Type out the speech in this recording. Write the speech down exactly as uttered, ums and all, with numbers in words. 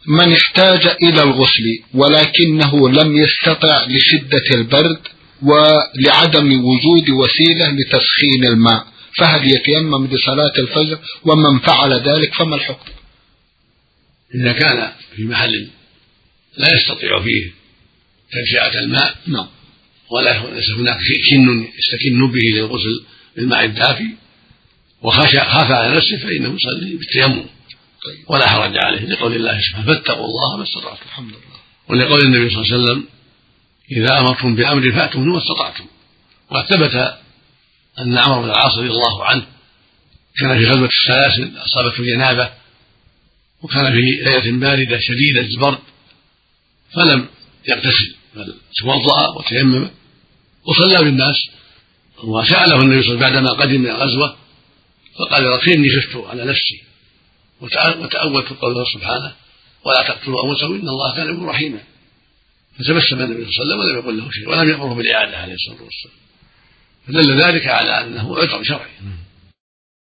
من احتاج إلى الغسل ولكنه لم يستطع لشدة البرد ولعدم وجود وسيلة لتسخين الماء، فهل يتيمم لصلاة الفجر؟ ومن فعل ذلك فما الحكم؟ إذا كان في محل لا يستطيع فيه تجزئة الماء نعم، ولا ليس هناك كن يستكن به للغسل بالماء الدافي وخاف على نفسه فإنه يصلي بالتيمم ولا حرج عليه، لقول الله سبحانه فاتقوا الله ما استطعتم. الحمد لله. ولقول النبي صلى الله عليه وسلم إذا أمرتم بأمر فأتوا منه ما استطعتم. وثبت أن عمرو بن العاص رضي الله عنه كان في غزوة السلاسل أصابته جنابة وكان في ليلة باردة شديدة البرد فلم يغتسل بل توضأ وتيمم وصلى بالناس، وسأله النبي صلى الله عليه وسلم بعدما قدم من الغزوة فقال رقيني خفت على نفسي وتأولت قوله سبحانه ولا تقتلوا أنفسكم إن الله كان بكم رحيما، فتبسم النبي صلى الله عليه وسلم ولم يقل له شيء ولم يأمره بالإعادة عليه الصلاة والسلام، فدل ذلك على أنه عذر شرعي.